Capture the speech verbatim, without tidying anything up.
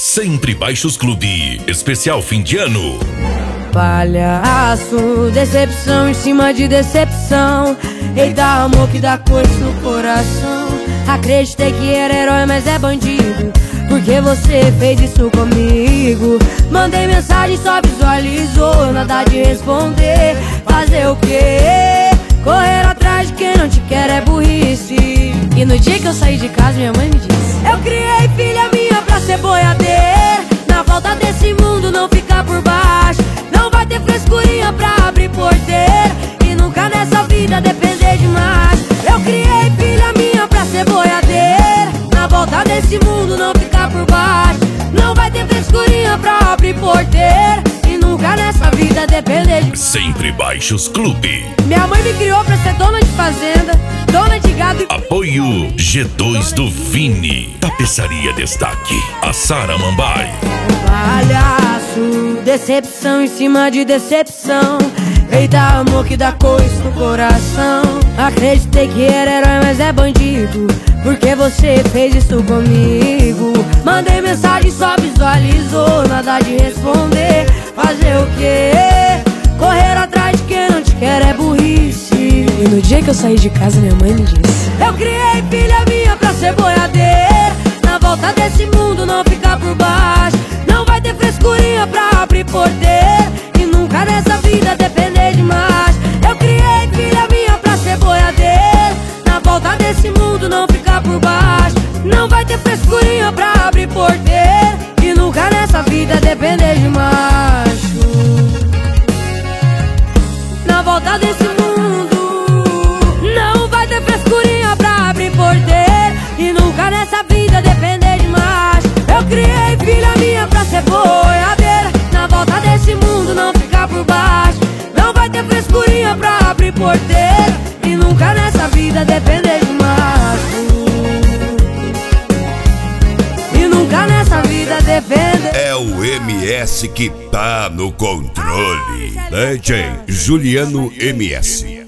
Sempre Baixos Clube, especial fim de ano. Palhaço, decepção em cima de decepção. Eita, amor que dá coisa no coração. Acreditei que era herói, mas é bandido. Porque você fez isso comigo. Mandei mensagem, só visualizou. Nada de responder. Fazer o quê? Correr atrás de quem não te quer é burrice. E no dia que eu saí de casa, minha mãe me disse: eu criei filha minha pra ser boiadeira. Na volta desse mundo não ficar por baixo. Não vai ter frescurinha pra abrir porteira. E nunca nessa vida depender de mais. Eu criei filha minha pra ser boiadeira. Na volta desse mundo não ficar por baixo. Não vai ter frescurinha pra abrir porteira. E nunca nessa vida depender de... Sempre Baixos Clube. Minha mãe me criou pra ser dona de fazenda, dona de gado e... Apoio G dois do Vini. Tapeçaria Destaque, a Sara Mambai. Palhaço, decepção em cima de decepção. Eita, amor que dá coisa no coração. Acreditei que era herói, mas é bandido. Porque você fez isso comigo. Mandei mensagem, só visualizou. Nada de responder. Fazer o quê? Correr atrás de quem não te quer é burrice. E no dia que eu saí de casa, minha mãe me disse: eu criei filha minha pra ser boiadeira. Na volta desse mundo não ficar por baixo. Não vai ter frescurinha pra abrir porteira. E nunca nessa vida depender de mais. Eu criei filha minha pra ser boiadeira. Na volta desse mundo não ficar por baixo. Não vai ter frescurinha pra abrir porteira. E nunca nessa vida depender de macho. Na volta desse mundo não vai ter frescurinha pra abrir porteira. E nunca nessa vida depender de macho. Eu criei filha minha pra ser boiadeira. Na volta desse mundo não ficar por baixo. Não vai ter frescurinha pra abrir porteira. E nunca nessa vida depender de macho. E nunca nessa vida depender. É o M S que tá no controle. D J Juliano M S.